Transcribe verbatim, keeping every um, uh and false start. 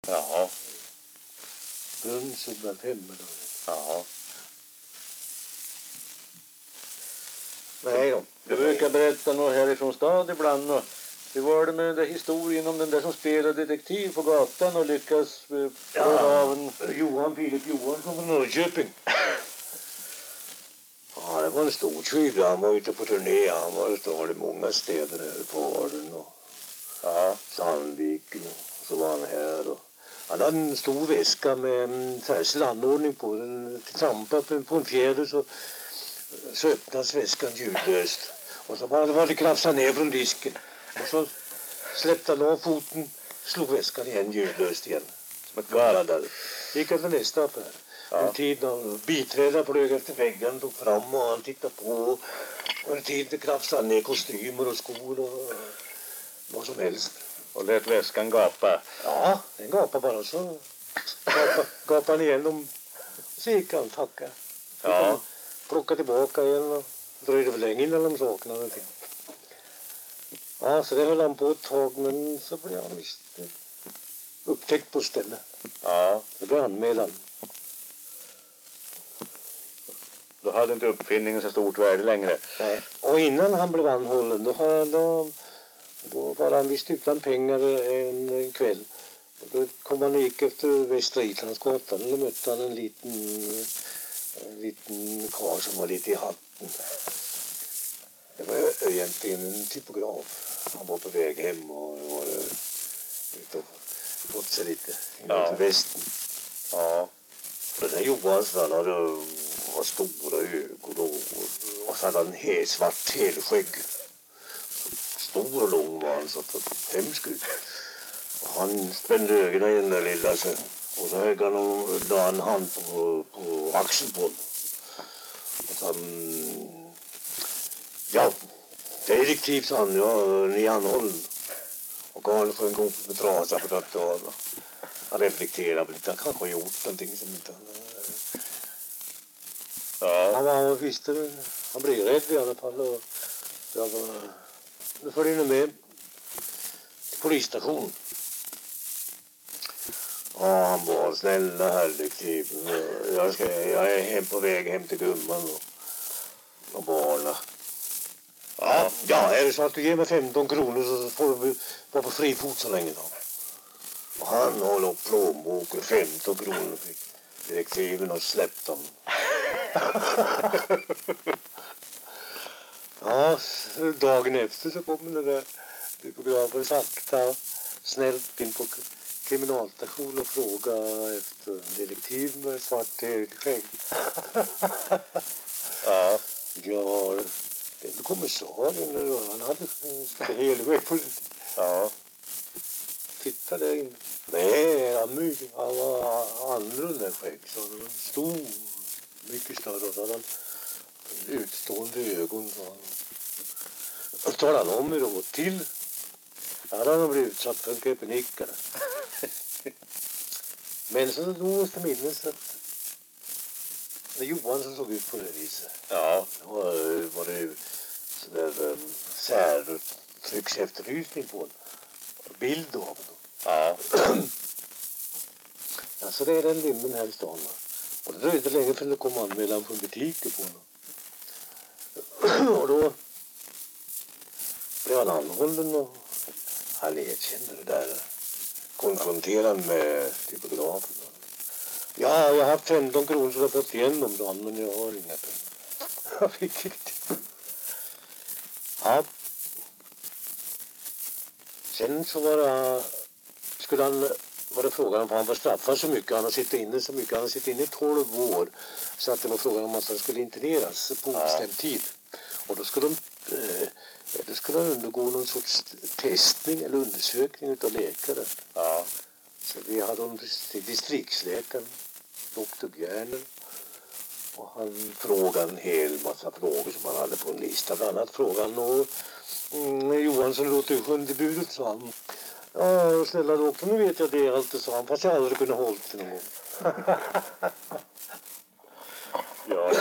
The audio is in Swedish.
Jaha. Brunsen bland hemma då. Jaha. Nej då. Du brukar berätta något härifrån stad ibland. Och hur var det med den där historien om den där som spelade detektiv på gatan och lyckas eh, Ja. av en... Johan, Filip Johansson från Norrköping. Ja, det var en stor tjuv. Han var ute på turné. Han var stad i många städer här på Arden och Ja. Sandviken och så var han här. Och han hade en stor väska med en särskild anordning på den. Trampa på en fjäder så, så öppnas väskan ljudlöst. Och så bara det var det krafsade ner från disken. Och så släppte han av foten, slog väskan igen ljudlöst igen. Som ett galadare. Gick han till nästa affär. Ja. En tid när biträdare flög efter väggen, tog fram och han tittade på. Och en tid krafsade ner kostymer och skor och vad som helst. Och lät väskan gapa. Ja, den gapade bara så. Gapade, gapade han igenom. Så gick han tacka. Ja. Plockade tillbaka igen och dröjde för länge innan de saknade någonting. Ja, så det höll han på ett tag, men så blev han visst upptäckt på stället. Ja. Det blev anmälan. Då hade inte uppfinningen så stort värde längre. Nej. Och innan han blev anhållen, då, då, då var han visst utan pengar en kväll. Och då kom han och gick efter Västra Islandsgatan. Då mötte han en liten, en liten karl som var lite i hatten. Det var egentligen en typograf. Han var på väg hem och var ute och fått sig lite Ja. till västen. Ja. Den här Johansson, han hade var stora ögon och, och så hade han en svart helskägg. Stor och lång var han, så att det hemskt ut. Och han spände ögonen i den där lilla så, och så högg han och la en hand på, på axeln på honom. Och så han, ja, detektiv, sa han, ja, ni är anhållen. Och han får en god med trasa på datorn. Han reflekterade lite, han kanske har gjort någonting som inte han... Ja. Han var, visste, han blev rädd i alla fall. Och jag var, nu får du med till polisstation. Ja, han var snälla härlig typ. Jag, ska, jag är hem på väg hem till gumman och, och barna. Ja, ja, är det så att du ger mig femton kronor så får du vara på fri fot så länge då. Och han håller upp plånboken, femton kronor fick direktiven och släppte dem. Ja, dagen efter så kom den där typografen sakta snällt in på kriminalstation och frågade efter en detektiv med svart skägg. Ja. Ja, den kommissarien, han hade en hel väg på Ja. titta där inne. Nej, han, mycket, han var annorlunda skägg. Så han var stor, mycket större. Och så hade han utstående ögon. Så han, och talade han om hur det gått till. Där hade han blivit utsatt för en köpenickare. Men så då måste minnas att när Johansson såg ut på det viset. Ja. Då var, var det sådär um, särtrycksefterlysning på en bild av honom. Ja. Ja, så det är den limmen här i stan. Va? Och det dröjde länge för det kom anmälan från butiker på honom. Och då blev han anhållen och han erkände det där. Konfronterade med typografen. Ja, jag har haft femton kronor så jag har fått igen dem då, men jag har inga pengar. Jag fick inte. Ja. Sen så var det, skulle han, var det frågan om han var straffad så mycket, han har suttit inne så mycket, han har suttit inne i tolv år. Så att det var frågan om att han skulle interneras på bestämd tid. Och då skulle de, eh, då skulle han undergå någon sorts testning eller undersökning utav läkare. Ja. Så vi hade honom till distriktsläkaren, doktor Bjärner. Och han frågade en hel massa frågor som han hade på en lista. Bland annat frågan och mm, Johansson låter ju sjunde budet, sa han. Ja, snälla doktor, nu vet jag det allt, sa han. Fast jag aldrig kunde hålla till någon gång. Ja.